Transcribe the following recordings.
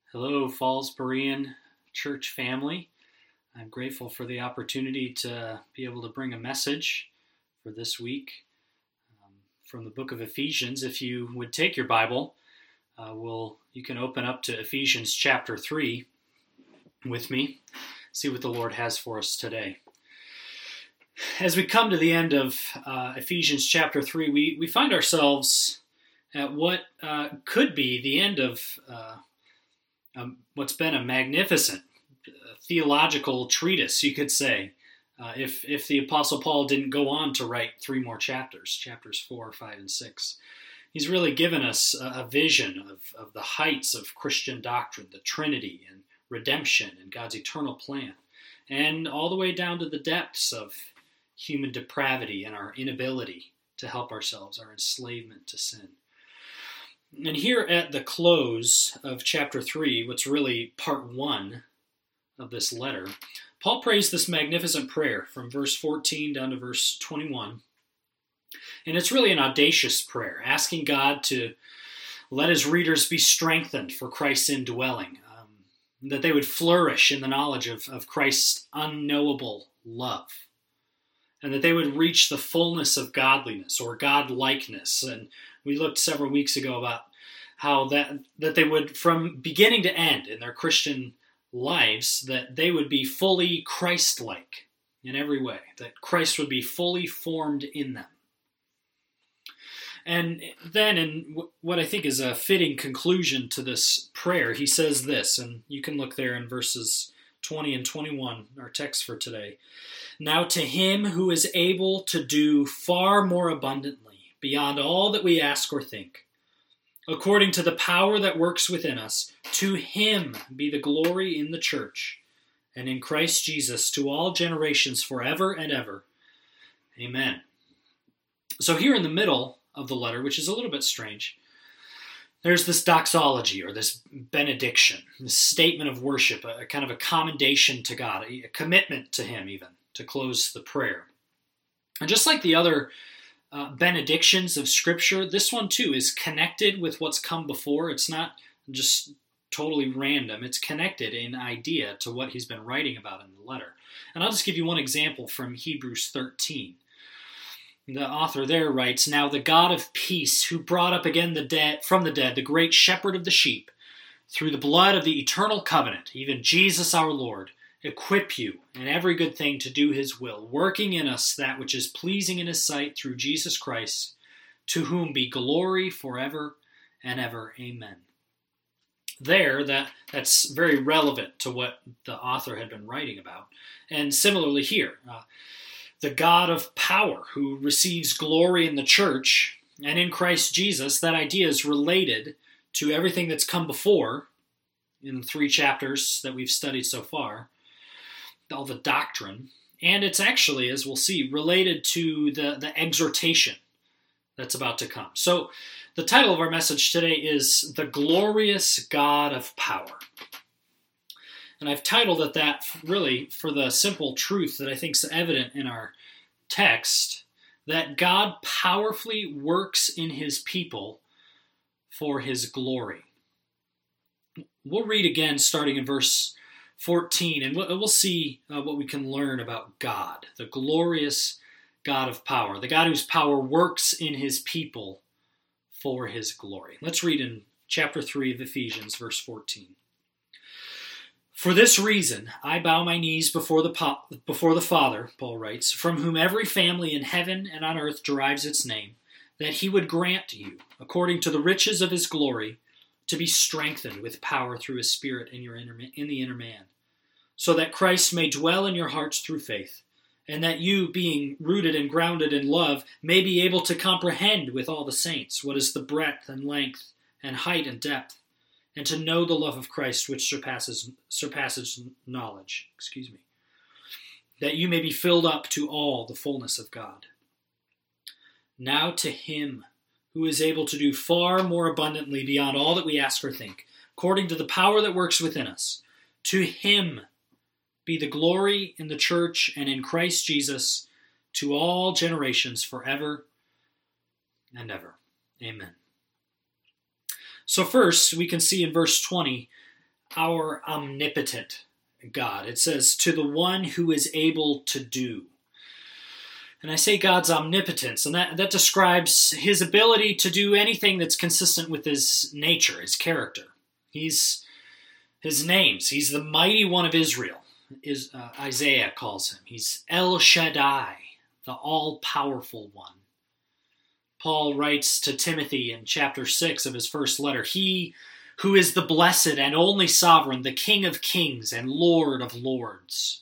Hello, Falls Berean Church family. I'm grateful for the opportunity to be able to bring a message for this week from the book of Ephesians. If you would take your Bible, you can open up to Ephesians chapter 3 with me, see what the Lord has for us today. As we come to the end of Ephesians chapter 3, we find ourselves at what could be the end of what's been a magnificent theological treatise, you could say, if the Apostle Paul didn't go on to write three more chapters 4, 5, and 6. He's really given us a vision of the heights of Christian doctrine, the Trinity and redemption and God's eternal plan, and all the way down to the depths of human depravity and our inability to help ourselves, our enslavement to sin. And here at the close of chapter 3, what's really part 1 of this letter, Paul prays this magnificent prayer from verse 14 down to verse 21. And it's really an audacious prayer, asking God to let his readers be strengthened for Christ's indwelling, that they would flourish in the knowledge of Christ's unknowable love, and that they would reach the fullness of godliness or God-likeness. And we looked several weeks ago about how that they would, from beginning to end in their Christian lives, that they would be fully Christ-like in every way, that Christ would be fully formed in them. And then in what I think is a fitting conclusion to this prayer, he says this, and you can look there in verses 20 and 21, our text for today. Now to him who is able to do far more abundantly, beyond all that we ask or think, according to the power that works within us, to him be the glory in the church and in Christ Jesus to all generations forever and ever. Amen. So here in the middle of the letter, which is a little bit strange, there's this doxology or this benediction, this statement of worship, a kind of a commendation to God, a commitment to him even, to close the prayer. And just like the other benedictions of Scripture, this one too is connected with what's come before. It's not just totally random. It's connected in idea to what he's been writing about in the letter. And I'll just give you one example from Hebrews 13. The author there writes, Now the God of peace, who brought up again from the dead, the great shepherd of the sheep, through the blood of the eternal covenant, even Jesus our Lord, equip you in every good thing to do his will, working in us that which is pleasing in his sight through Jesus Christ, to whom be glory forever and ever. Amen. There, that's very relevant to what the author had been writing about. And similarly here, the God of power who receives glory in the church and in Christ Jesus, that idea is related to everything that's come before in the 3 chapters that we've studied so far, all the doctrine, and it's actually, as we'll see, related to the exhortation that's about to come. So the title of our message today is The Glorious God of Power. And I've titled it that really for the simple truth that I think is evident in our text, that God powerfully works in his people for his glory. We'll read again starting in verse 14, and we'll see what we can learn about God, the glorious God of power, the God whose power works in his people for his glory. Let's read in chapter 3 of Ephesians, verse 14. For this reason, I bow my knees before the Father, Paul writes, from whom every family in heaven and on earth derives its name, that he would grant you, according to the riches of his glory, to be strengthened with power through his Spirit in the inner man, so that Christ may dwell in your hearts through faith, and that you, being rooted and grounded in love, may be able to comprehend with all the saints what is the breadth and length and height and depth, and to know the love of Christ which surpasses knowledge, that you may be filled up to all the fullness of God. Now to him who is able to do far more abundantly beyond all that we ask or think, according to the power that works within us, to him be the glory in the church and in Christ Jesus to all generations forever and ever. Amen. So first, we can see in verse 20 our omnipotent God. It says, to the one who is able to do. And I say God's omnipotence, and that describes his ability to do anything that's consistent with his nature, his character. He's his names. He's the mighty one of Israel, Isaiah calls him. He's El Shaddai, the all-powerful one. Paul writes to Timothy in chapter 6 of his first letter, he who is the blessed and only sovereign, the King of kings and Lord of lords.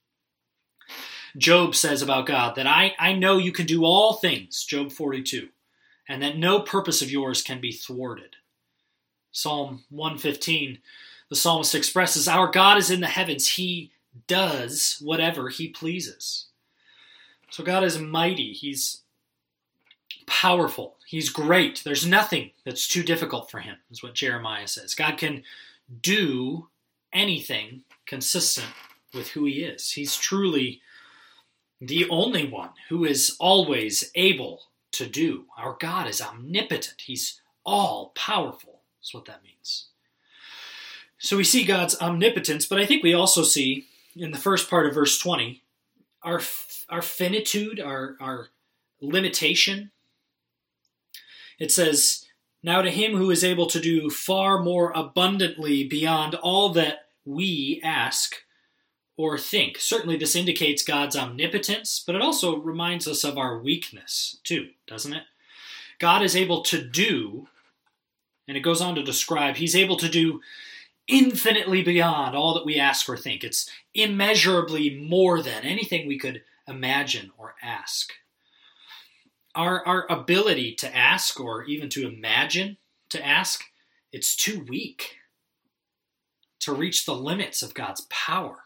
Job says about God that I know you can do all things, Job 42, and that no purpose of yours can be thwarted. Psalm 115, the psalmist expresses, our God is in the heavens. He does whatever he pleases. So God is mighty. He's powerful. He's great. There's nothing that's too difficult for him, is what Jeremiah says. God can do anything consistent with who he is. He's truly the only one who is always able to do. Our God is omnipotent. He's all-powerful. That's what that means. So we see God's omnipotence, but I think we also see, in the first part of verse 20, our finitude, our limitation. It says, now to him who is able to do far more abundantly beyond all that we ask or think. Certainly this indicates God's omnipotence, but it also reminds us of our weakness too, doesn't it? God is able to do, and it goes on to describe, he's able to do infinitely beyond all that we ask or think. It's immeasurably more than anything we could imagine or ask. Our ability to ask or even to imagine to ask, it's too weak to reach the limits of God's power.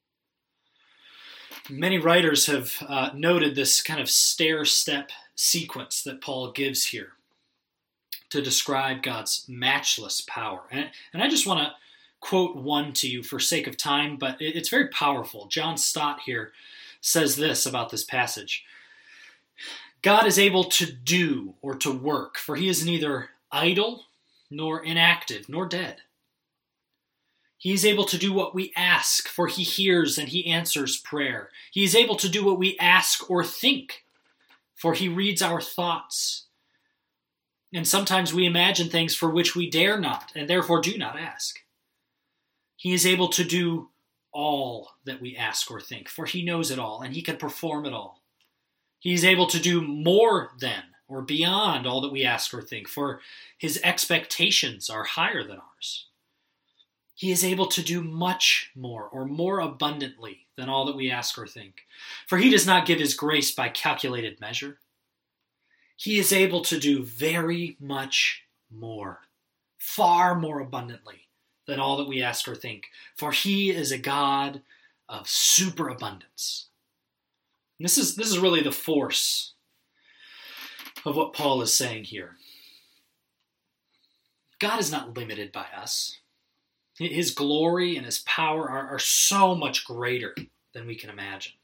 Many writers have noted this kind of stair-step sequence that Paul gives here to describe God's matchless power. And I just want to quote one to you for sake of time, but it's very powerful. John Stott here says this about this passage. God is able to do or to work, for he is neither idle nor inactive nor dead. He is able to do what we ask, for he hears and he answers prayer. He is able to do what we ask or think, for he reads our thoughts. And sometimes we imagine things for which we dare not, and therefore do not ask. He is able to do all that we ask or think, for he knows it all, and he can perform it all. He is able to do more than or beyond all that we ask or think, for his expectations are higher than ours. He is able to do much more or more abundantly than all that we ask or think, for he does not give his grace by calculated measure. He is able to do very much more, far more abundantly than all that we ask or think, for he is a God of superabundance. And this is really the force of what Paul is saying here. God is not limited by us. His glory and his power are so much greater than we can imagine.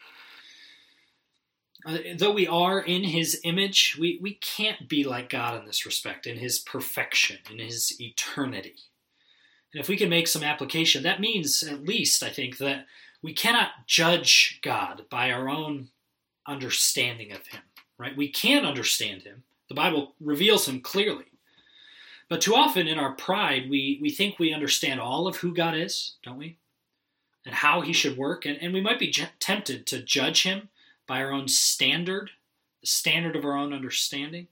Though we are in his image, we can't be like God in this respect, in his perfection, in his eternity. And if we can make some application, that means, at least, I think, that we cannot judge God by our own understanding of him, right? We can understand him. The Bible reveals him clearly. But too often in our pride, we think we understand all of who God is, don't we? And how he should work. And we might be tempted to judge him by our own standard, the standard of our own understanding.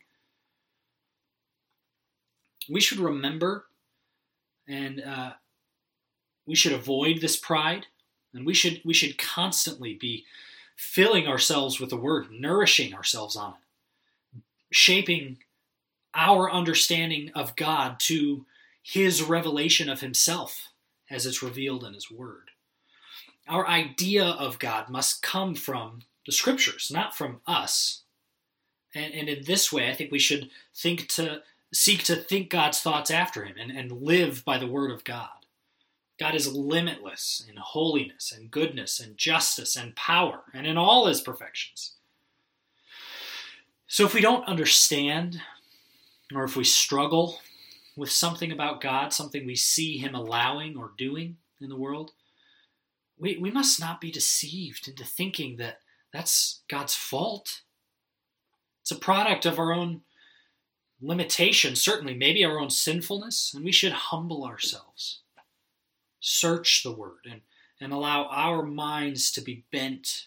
We should remember and we should avoid this pride. And we should constantly be filling ourselves with the word, nourishing ourselves on it, shaping our understanding of God to his revelation of himself as it's revealed in his word. Our idea of God must come from the scriptures, not from us. And in this way, I think we should seek to think God's thoughts after him and live by the word of God. God is limitless in holiness and goodness and justice and power and in all his perfections. So if we don't understand, or if we struggle with something about God, something we see him allowing or doing in the world, we must not be deceived into thinking that that's God's fault. It's a product of our own limitation, certainly, maybe our own sinfulness, and we should humble ourselves, search the Word, and allow our minds to be bent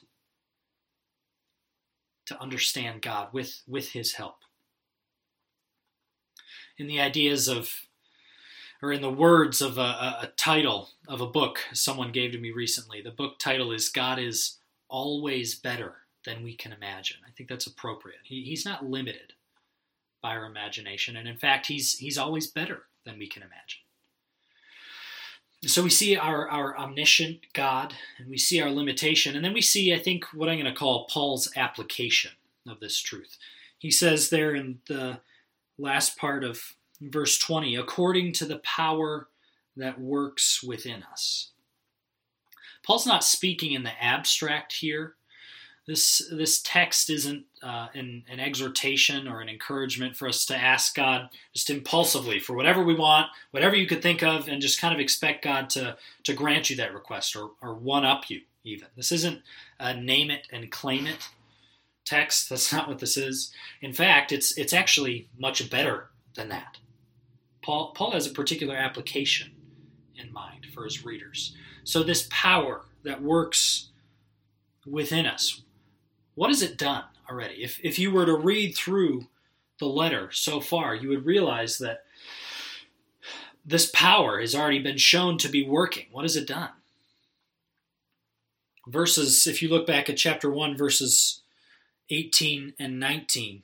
to understand God with his help. In the ideas of, or in the words of a title of a book someone gave to me recently, the book title is God is Always Better Than We Can Imagine. I think that's appropriate. He's not limited by our imagination, and in fact, he's always better than we can imagine. So we see our omniscient God, and we see our limitation, and then we see, I think, what I'm going to call Paul's application of this truth. He says there in the last part of verse 20, according to the power that works within us. Paul's not speaking in the abstract here. This text isn't an exhortation or an encouragement for us to ask God just impulsively for whatever we want, whatever you could think of, and just kind of expect God to grant you that request or one-up you even. This isn't a name it and claim it text. That's not what this is. In fact, it's actually much better than that. Paul has a particular application in mind for his readers. So this power that works within us, what has it done already? If you were to read through the letter so far, you would realize that this power has already been shown to be working. What has it done? Verses, if you look back at chapter 1, verses 18 and 19,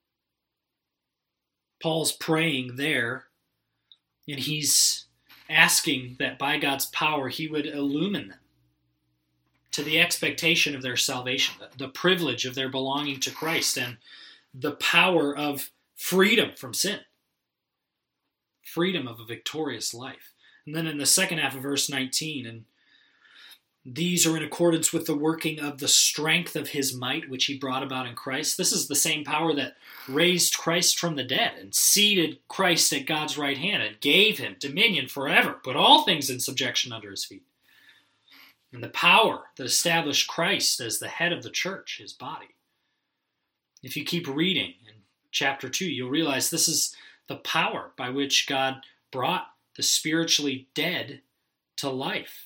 Paul's praying there, and he's asking that by God's power he would illumine them to the expectation of their salvation, the privilege of their belonging to Christ, and the power of freedom from sin, freedom of a victorious life. And then in the second half of verse 19, and these are in accordance with the working of the strength of his might, which he brought about in Christ. This is the same power that raised Christ from the dead and seated Christ at God's right hand and gave him dominion forever, put all things in subjection under his feet. And the power that established Christ as the head of the church, his body. If you keep reading in chapter 2, you'll realize this is the power by which God brought the spiritually dead to life.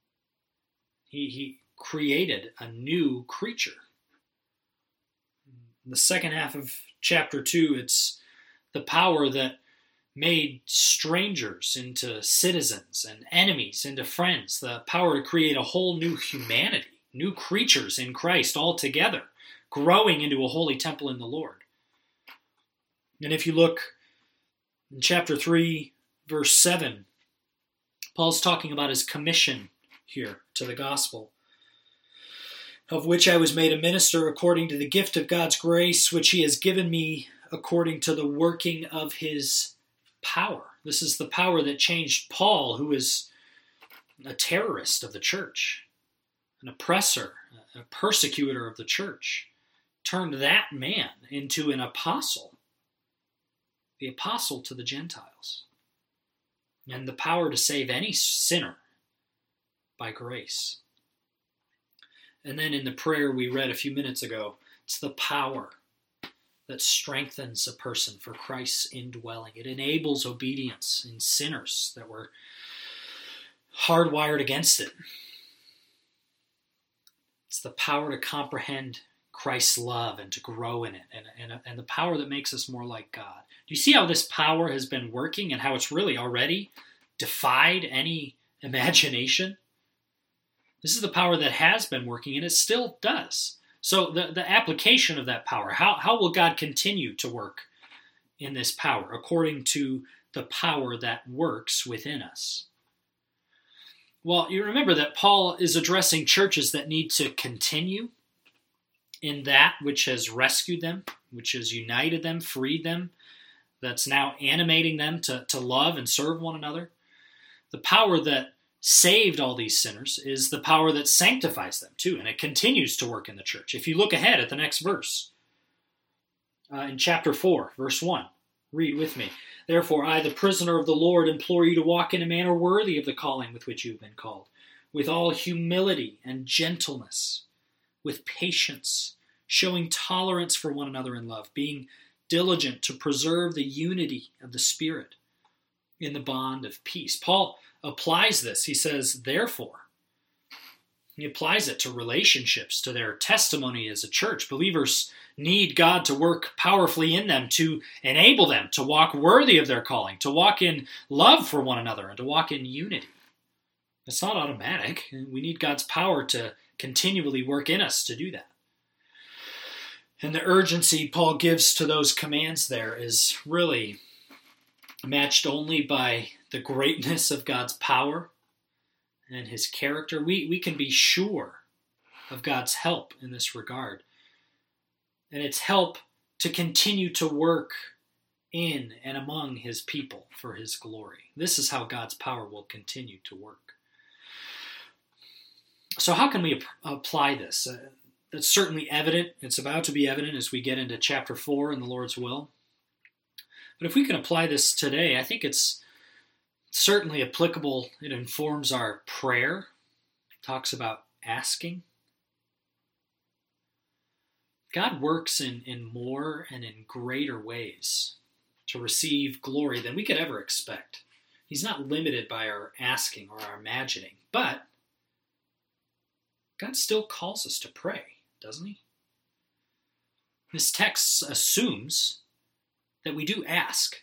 He created a new creature. In the second half of chapter 2, it's the power that made strangers into citizens and enemies into friends, the power to create a whole new humanity, new creatures in Christ all together, growing into a holy temple in the Lord. And if you look in chapter 3, verse 7, Paul's talking about his commission here to the gospel, of which I was made a minister according to the gift of God's grace, which he has given me according to the working of his power. This is the power that changed Paul, who was a terrorist of the church, an oppressor, a persecutor of the church, turned that man into an apostle, the apostle to the Gentiles, and the power to save any sinner by grace. And then in the prayer we read a few minutes ago, it's the power that strengthens a person for Christ's indwelling. It enables obedience in sinners that were hardwired against it. It's the power to comprehend Christ's love and to grow in it, and the power that makes us more like God. Do you see how this power has been working and how it's really already defied any imagination? This is the power that has been working, and it still does. So the application of that power, how will God continue to work in this power according to the power that works within us? Well, you remember that Paul is addressing churches that need to continue in that which has rescued them, which has united them, freed them, that's now animating them to love and serve one another. The power that saved all these sinners is the power that sanctifies them too, and it continues to work in the church. If you look ahead at the next verse, in chapter 4, verse 1, read with me. Therefore, I, the prisoner of the Lord, implore you to walk in a manner worthy of the calling with which you have been called, with all humility and gentleness, with patience, showing tolerance for one another in love, being diligent to preserve the unity of the Spirit in the bond of peace. Paul applies this. He says, therefore. He applies it to relationships, to their testimony as a church. Believers need God to work powerfully in them to enable them to walk worthy of their calling, to walk in love for one another, and to walk in unity. It's not automatic. We need God's power to continually work in us to do that. And the urgency Paul gives to those commands there is really matched only by the greatness of God's power and his character. We can be sure of God's help in this regard. And it's help to continue to work in and among his people for his glory. This is how God's power will continue to work. So how can we apply this? That's certainly evident. It's about to be evident as we get into chapter 4 in the Lord's will. But if we can apply this today, I think it's certainly applicable. It informs our prayer. It talks about asking. God works in more and in greater ways to receive glory than we could ever expect. He's not limited by our asking or our imagining, but God still calls us to pray, doesn't he? This text assumes that we do ask.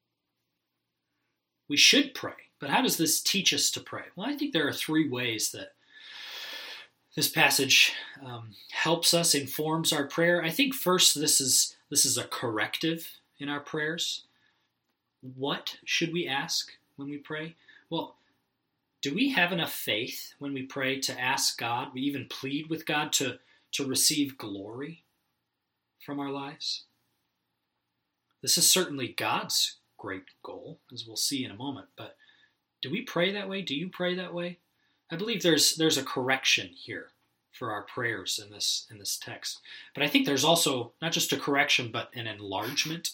We should pray. But how does this teach us to pray? Well, I think there are 3 ways that this passage helps us, informs our prayer. I think first this is a corrective in our prayers. What should we ask when we pray? Well, do we have enough faith when we pray to ask God, we even plead with God to receive glory from our lives? This is certainly God's great goal, as we'll see in a moment. But do we pray that way? Do you pray that way? I believe there's a correction here for our prayers in this text. But I think there's also not just a correction, but an enlargement.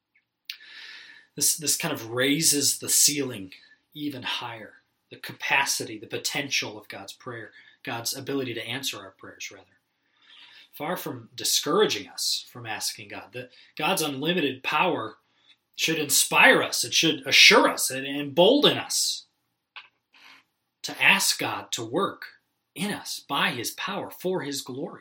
This kind of raises the ceiling even higher, the capacity, the potential of God's prayer, God's ability to answer our prayers, rather. Far from discouraging us from asking God, that God's unlimited power should inspire us. It should assure us and embolden us to ask God to work in us by his power for his glory.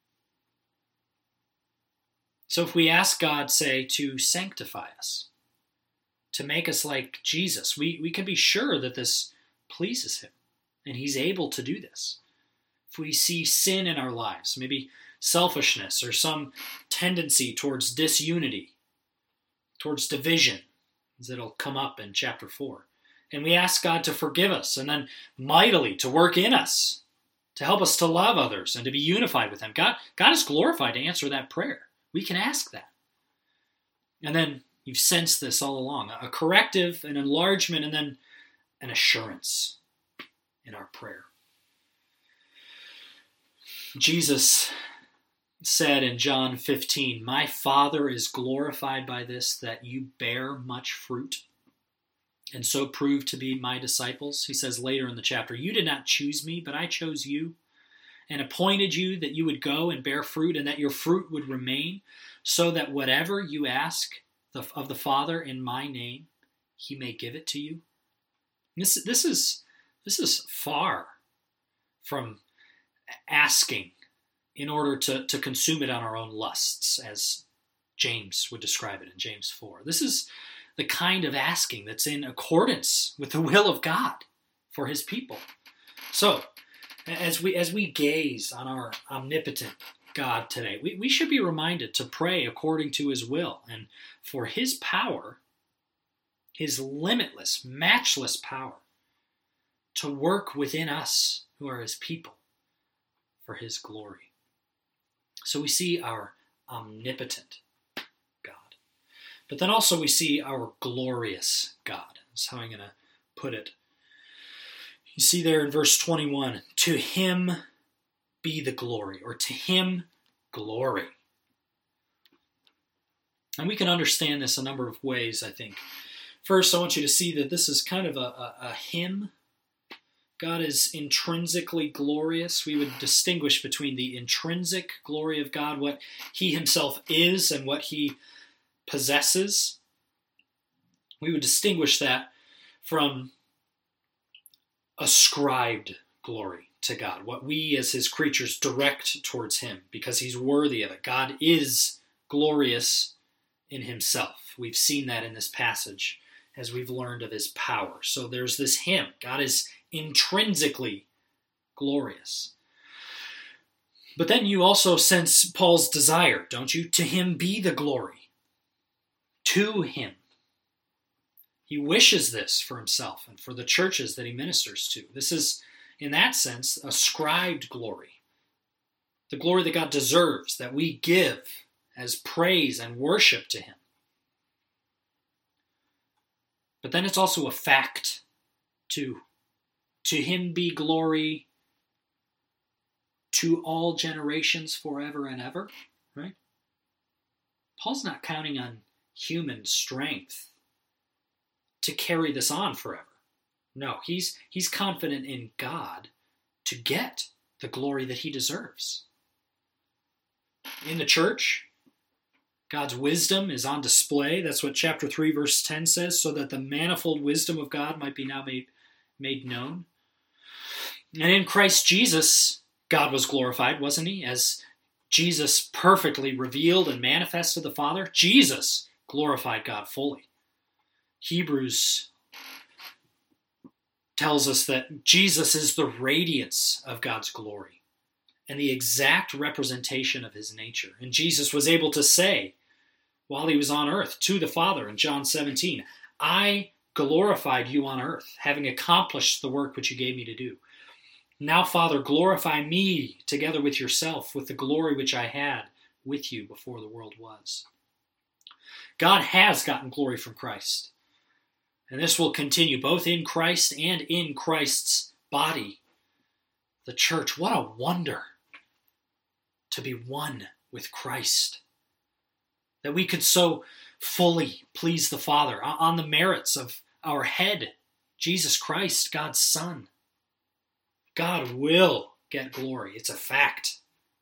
So if we ask God, say, to sanctify us, to make us like Jesus, we can be sure that this pleases him, and he's able to do this. If we see sin in our lives, maybe selfishness or some tendency towards disunity, towards division, as it'll come up in chapter 4, and we ask God to forgive us and then mightily to work in us, to help us to love others and to be unified with him, God is glorified to answer that prayer. We can ask that. And then you've sensed this all along, a corrective, an enlargement, and then an assurance in our prayer. Jesus said in John 15, "My Father is glorified by this, that you bear much fruit, and so prove to be my disciples." He says later in the chapter, "You did not choose me, but I chose you, and appointed you that you would go and bear fruit, and that your fruit would remain, so that whatever you ask of the Father in my name, he may give it to you." This is far from asking in order to consume it on our own lusts, as James would describe it in James 4. This is the kind of asking that's in accordance with the will of God for his people. So, as we gaze on our omnipotent God today, we should be reminded to pray according to his will and for his power, his limitless, matchless power, to work within us who are his people for his glory. So we see our omnipotent God. But then also we see our glorious God. That's how I'm going to put it. You see there in verse 21, "To him be the glory," or "to him glory." And we can understand this a number of ways, I think. First, I want you to see that this is kind of a hymn. God is intrinsically glorious. We would distinguish between the intrinsic glory of God, what he himself is and what he possesses. We would distinguish that from ascribed glory to God, what we as his creatures direct towards him because he's worthy of it. God is glorious in himself. We've seen that in this passage as we've learned of his power. So there's this hymn. God is intrinsically glorious. But then you also sense Paul's desire, don't you? To him be the glory. To him. He wishes this for himself and for the churches that he ministers to. This is, in that sense, ascribed glory. The glory that God deserves, that we give as praise and worship to him. But then it's also a fact too. To him be glory to all generations forever and ever, right? Paul's not counting on human strength to carry this on forever. No, he's confident in God to get the glory that he deserves. In the church, God's wisdom is on display. That's what chapter 3, verse 10 says, so that the manifold wisdom of God might be now made known. And in Christ Jesus, God was glorified, wasn't he? As Jesus perfectly revealed and manifested the Father, Jesus glorified God fully. Hebrews tells us that Jesus is the radiance of God's glory and the exact representation of his nature. And Jesus was able to say, while he was on earth, to the Father in John 17, I glorified you on earth, having accomplished the work which you gave me to do. Now, Father, glorify me together with yourself, with the glory which I had with you before the world was. God has gotten glory from Christ. And this will continue both in Christ and in Christ's body, the church. What a wonder to be one with Christ. That we could so fully please the Father on the merits of our head, Jesus Christ, God's Son. God will get glory. It's a fact.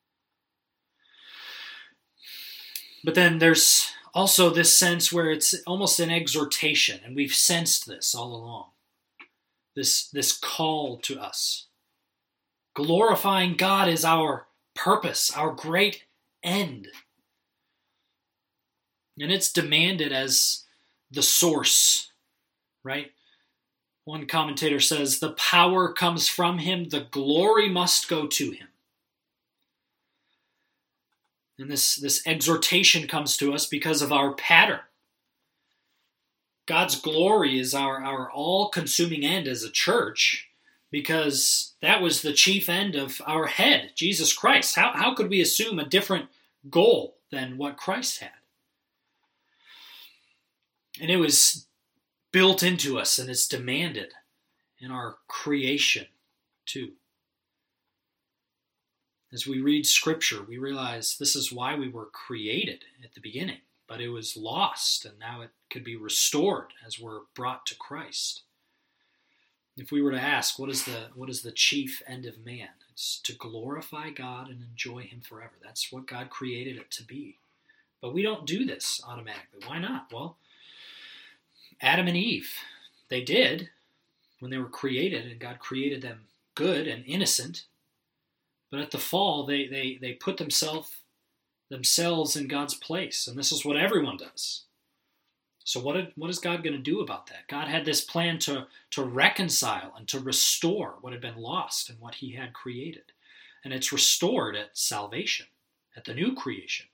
But then there's also this sense where it's almost an exhortation, and we've sensed this all along. This call to us. Glorifying God is our purpose, our great end. And it's demanded as the source, right? One commentator says, the power comes from him, the glory must go to him. And this exhortation comes to us because of our pattern. God's glory is our all-consuming end as a church, because that was the chief end of our head, Jesus Christ. How could we assume a different goal than what Christ had? And it was built into us, and it's demanded in our creation too. As we read Scripture, we realize this is why we were created at the beginning, but it was lost, and now it could be restored as we're brought to Christ. If we were to ask, what is the chief end of man? It's to glorify God and enjoy him forever. That's what God created it to be. But we don't do this automatically. Why not? Well, Adam and Eve, they did when they were created, and God created them good and innocent. But at the fall, they put themselves in God's place, and this is what everyone does. So what is God going to do about that? God had this plan to reconcile and to restore what had been lost and what he had created. And it's restored at salvation, at the new creation.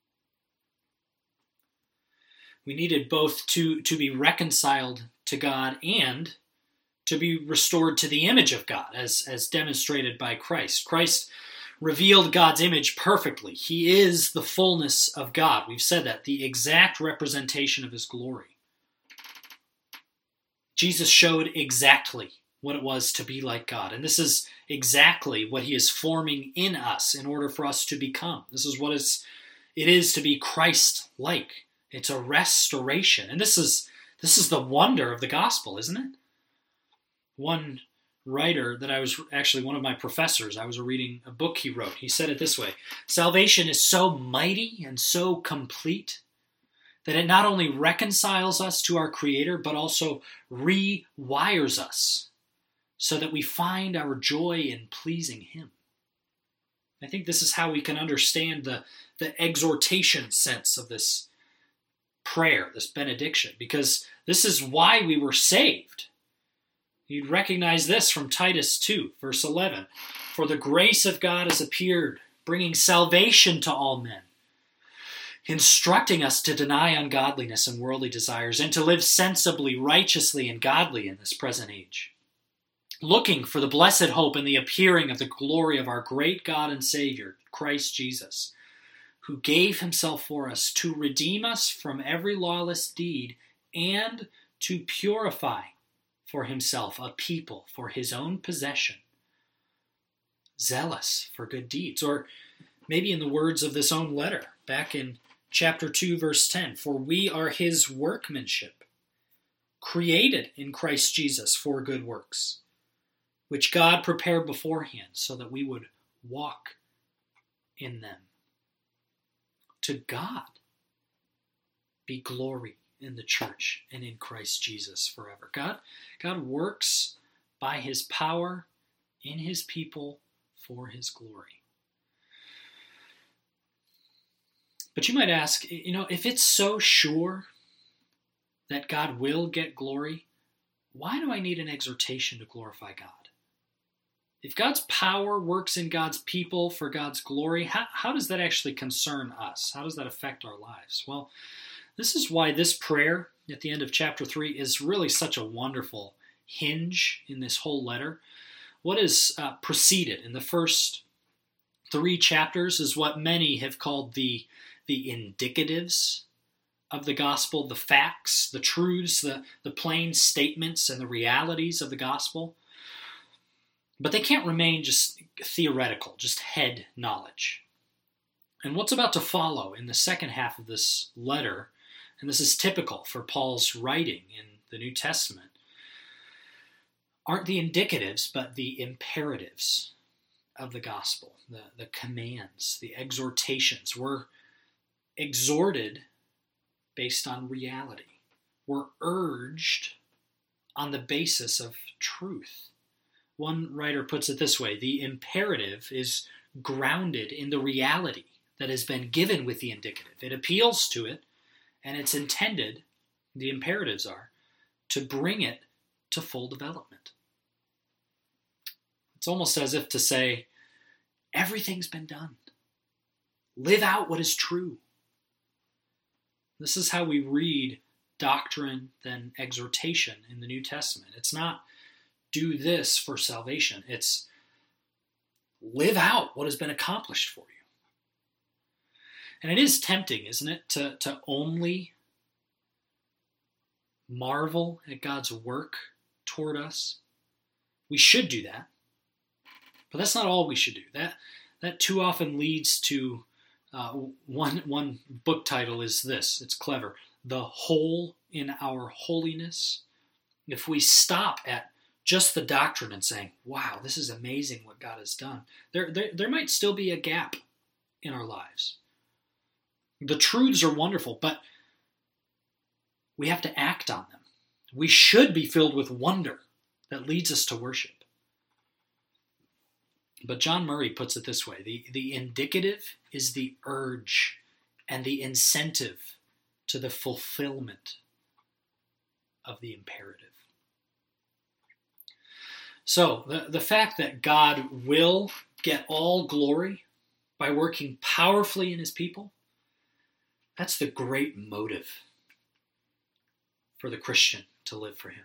We needed both to be reconciled to God and to be restored to the image of God, as demonstrated by Christ. Christ revealed God's image perfectly. He is the fullness of God. We've said that, the exact representation of his glory. Jesus showed exactly what it was to be like God. And this is exactly what he is forming in us in order for us to become. This is what it is to be Christ-like, It's a restoration. And this is the wonder of the gospel, isn't it? One writer that one of my professors, I was reading a book he wrote. He said it this way: salvation is so mighty and so complete that it not only reconciles us to our Creator, but also rewires us so that we find our joy in pleasing Him. I think this is how we can understand the exhortation sense of this prayer, this benediction, because this is why we were saved. You'd recognize this from Titus 2, verse 11. For the grace of God has appeared, bringing salvation to all men, instructing us to deny ungodliness and worldly desires, and to live sensibly, righteously, and godly in this present age, looking for the blessed hope and the appearing of the glory of our great God and Savior, Christ Jesus, who gave himself for us to redeem us from every lawless deed and to purify for himself a people for his own possession, zealous for good deeds. Or maybe in the words of this own letter, back in chapter 2, verse 10, for we are his workmanship, created in Christ Jesus for good works, which God prepared beforehand so that we would walk in them. To God be glory in the church and in Christ Jesus forever. God works by his power in his people for his glory. But you might ask, if it's so sure that God will get glory, why do I need an exhortation to glorify God? If God's power works in God's people for God's glory, how does that actually concern us? How does that affect our lives? Well, this is why this prayer at the end of chapter 3 is really such a wonderful hinge in this whole letter. What is preceded in the first 3 chapters is what many have called the indicatives of the gospel, the facts, the truths, the plain statements and the realities of the gospel. But they can't remain just theoretical, just head knowledge. And what's about to follow in the second half of this letter, and this is typical for Paul's writing in the New Testament, aren't the indicatives, but the imperatives of the gospel, the commands, the exhortations. We're exhorted based on reality. We're urged on the basis of truth. One writer puts it this way: the imperative is grounded in the reality that has been given with the indicative. It appeals to it, and it's intended, the imperatives are, to bring it to full development. It's almost as if to say, everything's been done. Live out what is true. This is how we read doctrine, then exhortation in the New Testament. It's not do this for salvation. It's live out what has been accomplished for you. And it is tempting, isn't it, to only marvel at God's work toward us. We should do that. But that's not all we should do. That too often leads to one book title is this. It's clever. The Whole in Our Holiness. If we stop at just the doctrine and saying, wow, this is amazing what God has done, there might still be a gap in our lives. The truths are wonderful, but we have to act on them. We should be filled with wonder that leads us to worship. But John Murray puts it this way: the indicative is the urge and the incentive to the fulfillment of the imperative. So the fact that God will get all glory by working powerfully in his people, that's the great motive for the Christian to live for him.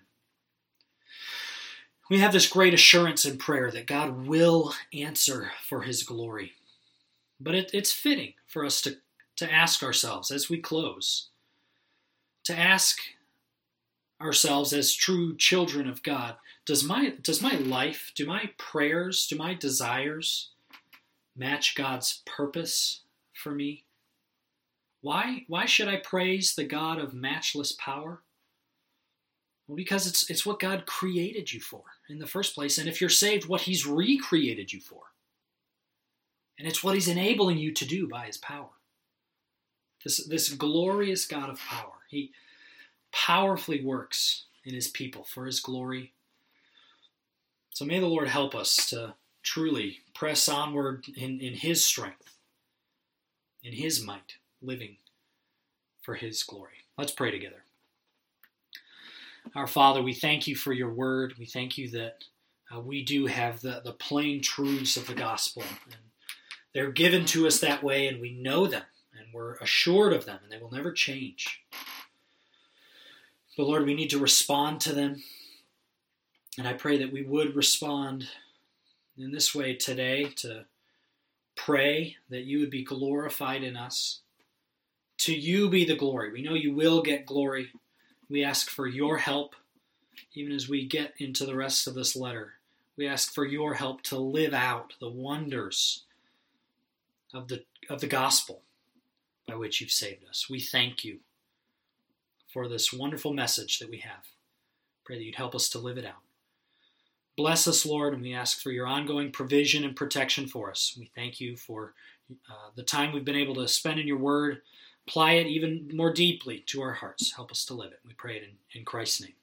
We have this great assurance in prayer that God will answer for his glory. But it's fitting for us to ask ourselves as we close, to ask ourselves as true children of God, does my life, do my prayers, do my desires match God's purpose for me? Why should I praise the God of matchless power? Well, because it's what God created you for in the first place. And if you're saved, what he's recreated you for. And it's what he's enabling you to do by his power. This glorious God of power. He powerfully works in his people for his glory. So may the Lord help us to truly press onward in his strength, in his might, living for his glory. Let's pray together. Our Father, we thank you for your word. We thank you that we do have the plain truths of the gospel. And they're given to us that way, and we know them, and we're assured of them, and they will never change. But Lord, we need to respond to them. And I pray that we would respond in this way today, to pray that you would be glorified in us. To you be the glory. We know you will get glory. We ask for your help, even as we get into the rest of this letter. We ask for your help to live out the wonders of the gospel by which you've saved us. We thank you for this wonderful message that we have. Pray that you'd help us to live it out. Bless us, Lord, and we ask for your ongoing provision and protection for us. We thank you for the time we've been able to spend in your word. Apply it even more deeply to our hearts. Help us to live it. We pray it in Christ's name.